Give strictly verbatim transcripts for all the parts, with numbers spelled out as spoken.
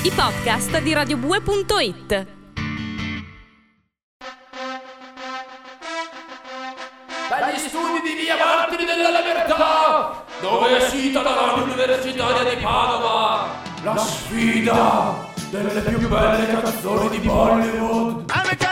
i podcast di radio bue punto it. Dagli studi di Via Martiri della Libertà, dove è sita l'Università di Padova, la sfida delle più belle canzoni di Bollywood.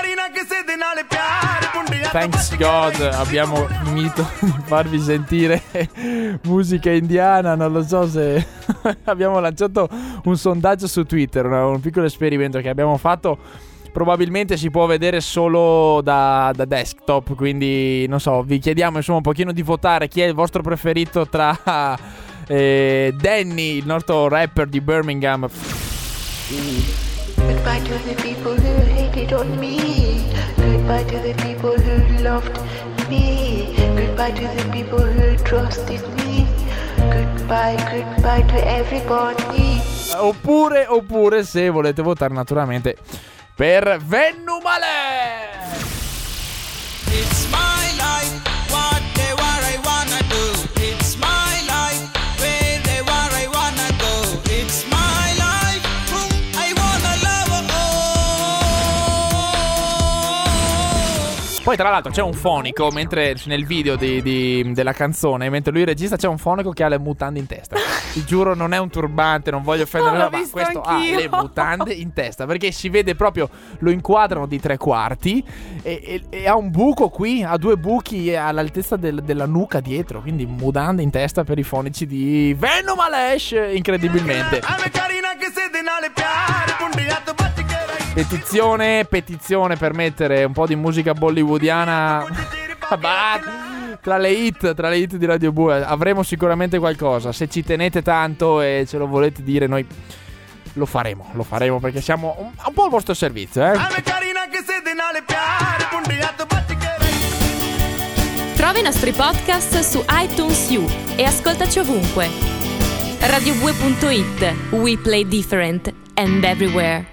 Thanks God, abbiamo finito di farvi sentire musica indiana. Non lo so se abbiamo lanciato un sondaggio su Twitter, un piccolo esperimento che abbiamo fatto. Probabilmente si può vedere solo da, da desktop, quindi non so, vi chiediamo insomma un pochino di votare chi è il vostro preferito tra eh, Danny, il nostro rapper di Birmingham. Goodbye to the people who hated on me. Goodbye to the people who loved me. Goodbye to the people who trusted me. Goodbye, goodbye to everybody. Oppure, oppure se volete votare naturalmente per Vennu Male. It's my life, whatever I wanna do. It's my life, wherever I wanna go. It's my life, whom I wanna love. Oh. Poi tra l'altro c'è un fonico, mentre nel video di, di, della canzone, mentre lui registra, c'è un fonico che ha le mutande in testa. Ti giuro, non è un turbante, non voglio offendere, No, l'ho ma visto questo anch'io. ha le mutande in testa, perché si vede proprio, lo inquadrano di tre quarti e, e, e ha un buco qui, ha due buchi all'altezza del, della nuca dietro, quindi mutande in testa per i fonici di Vennu Malesh, incredibilmente. Petizione, petizione per mettere un po' di musica bollywoodiana tra le hit, tra le hit di Radio Bue. Avremo sicuramente qualcosa. Se ci tenete tanto e ce lo volete dire, noi lo faremo, lo faremo perché siamo un, un po' al vostro servizio, eh. Trova i nostri podcast su iTunes U e ascoltaci ovunque. radio bue punto it. We play different and everywhere.